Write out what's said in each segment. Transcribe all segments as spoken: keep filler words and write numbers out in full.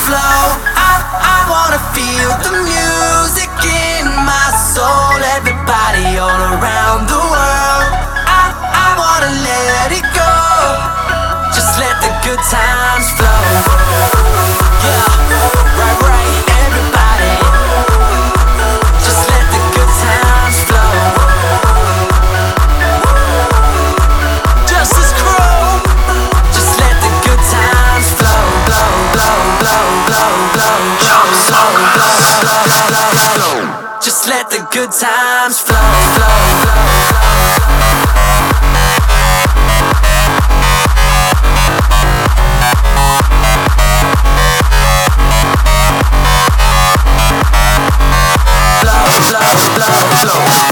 flow. I, I wanna feel the music in my soul. Everybody all around the world. I, I wanna let it go. Just let the good times flow. Yeah, right, right, everybody. Just let the good times flow. Justice Crow. Just let the good times flow, blow, blow, blow, blow, blow, blow, blow, blow, blow, blow. Just let the good times flow, flow, flow, blow, blow, blow, blow.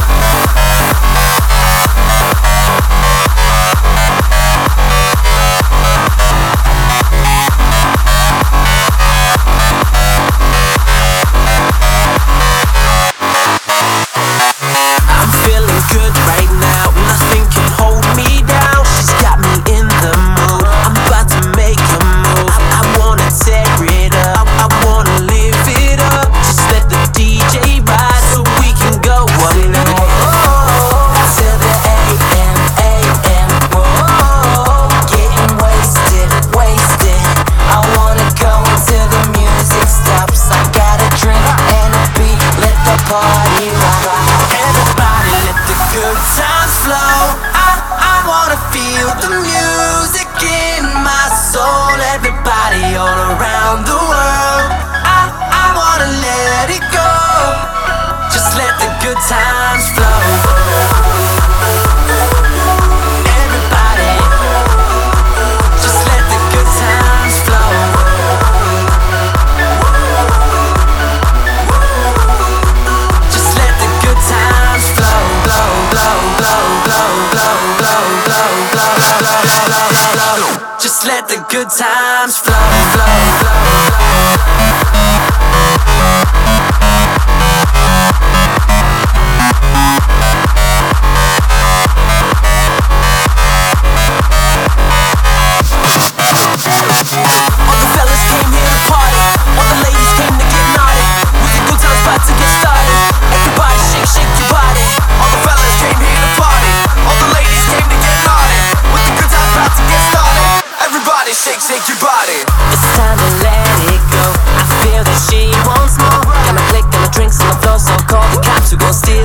Just let the good times flow, flow, flow, all the fellas came here to party, all the ladies came to get naughty. With the good times about to get started. Everybody shake, shake your body. All the fellas came here to party, all the ladies came to get naughty. With the good times about to get started. Everybody shake, shake your body. It's time to let it go. I feel that she wants more. Got my click and my drinks on the floor, so call the cops who gon' steal